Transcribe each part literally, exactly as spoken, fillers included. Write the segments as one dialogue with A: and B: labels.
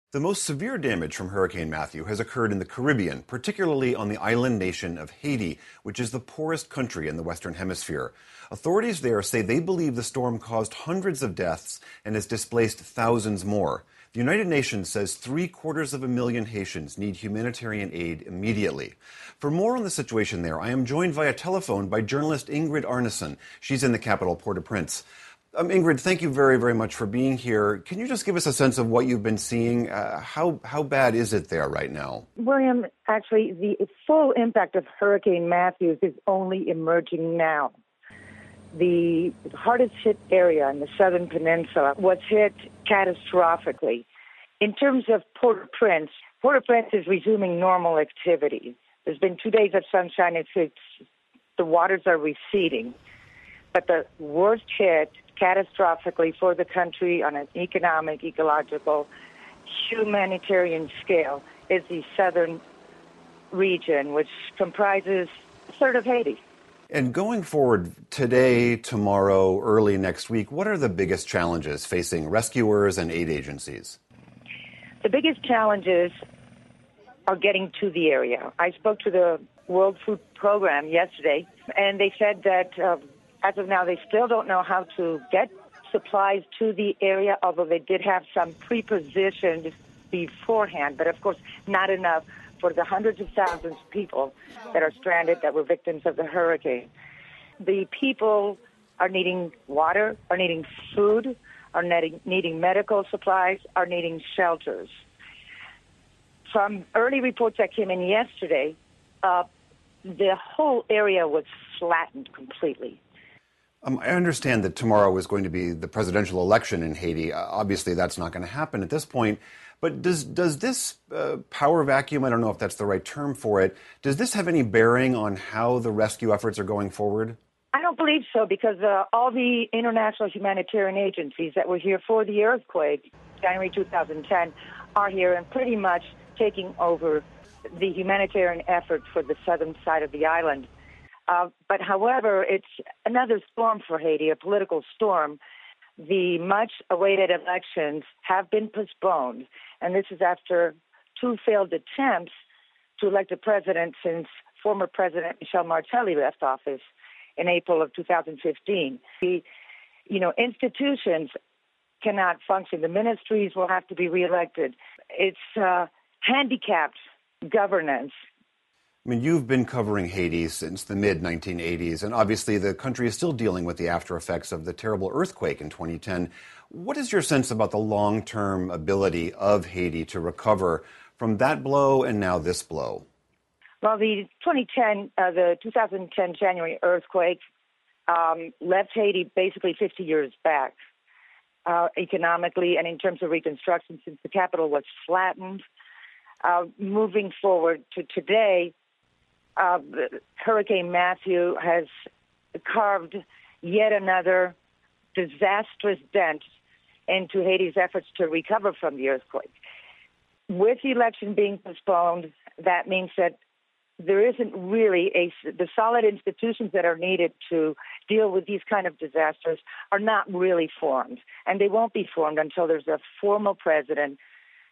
A: The most severe damage from Hurricane Matthew has occurred in the Caribbean, particularly on the island nation of Haiti, which is the poorest country in the Western Hemisphere. Authorities there say they believe the storm caused hundreds of deaths and has displaced thousands more. The United Nations says three quarters of a million Haitians need humanitarian aid immediately. For more on the situation there, I am joined via telephone by journalist Ingrid Arneson. She's in the capital, Port-au-Prince. Um, Ingrid, thank you very, very much for being here. Can you just give us a sense of what you've been seeing? Uh, how how bad is it there right now?
B: William, actually, the full impact of Hurricane Matthew is only emerging now. The hardest hit area in the southern peninsula was hit catastrophically. In terms of Port-au-Prince, Port-au-Prince is resuming normal activity. There's been two days of sunshine. It's, it's, the waters are receding. But the worst hit catastrophically for the country on an economic, ecological, humanitarian scale is the southern region, which comprises a third of Haiti.
A: And going forward today, tomorrow, early next week, what are the biggest challenges facing rescuers and aid agencies?
B: The biggest challenges are getting to the area. I spoke to the World Food Program yesterday, and they said that uh, as of now, they still don't know how to get supplies to the area, although they did have some prepositioned beforehand, but of course not enough for the hundreds of thousands of people that are stranded that were victims of the hurricane. The people are needing water, are needing food, are needing, needing medical supplies, are needing shelters. From early reports that came in yesterday, uh, the whole area was flattened completely.
A: Um, I understand that tomorrow is going to be the presidential election in Haiti. Uh, obviously, that's not going to happen at this point. But does does this uh, power vacuum, I don't know if that's the right term for it, does this have any bearing on how the rescue efforts are going forward?
B: I don't believe so, because uh, all the international humanitarian agencies that were here for the earthquake, January two thousand ten, are here and pretty much taking over the humanitarian effort for the southern side of the island. Uh, but however, it's another storm for Haiti, a political storm. The much-awaited elections have been postponed, and this is after two failed attempts to elect a president since former President Michel Martelly left office in April of two thousand fifteen. The, you know, institutions cannot function. The ministries will have to be reelected. It's uh, handicapped governance.
A: I mean, you've been covering Haiti since the mid nineteen eighties, and obviously the country is still dealing with the after effects of the terrible earthquake in twenty ten. What is your sense about the long-term ability of Haiti to recover from that blow and now this blow?
B: Well, the twenty ten, uh, the two thousand ten January earthquake um, left Haiti basically fifty years back, uh, economically and in terms of reconstruction, since the capital was flattened. Uh, moving forward to today, Uh, Hurricane Matthew has carved yet another disastrous dent into Haiti's efforts to recover from the earthquake. With the election being postponed, that means that there isn't really a, the solid institutions that are needed to deal with these kind of disasters are not really formed. And they won't be formed until there's a formal president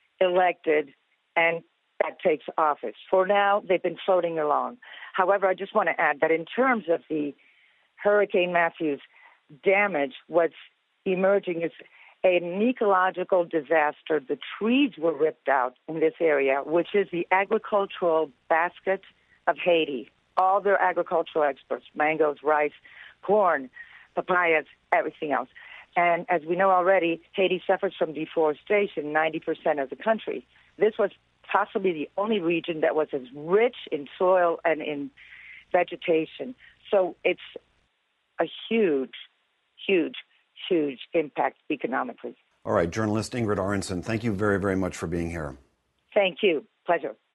B: elected and that takes office. For now, they've been floating along. However, I just want to add that in terms of the Hurricane Matthew's damage, what's emerging is an ecological disaster. The trees were ripped out in this area, which is the agricultural basket of Haiti. All their agricultural exports, mangoes, rice, corn, papayas, everything else. And as we know already, Haiti suffers from deforestation, ninety percent of the country. This was possibly the only region that was as rich in soil and in vegetation. So it's a huge, huge, huge impact economically.
A: All right, journalist Ingrid Arneson, thank you very, very much for being here.
B: Thank you. Pleasure.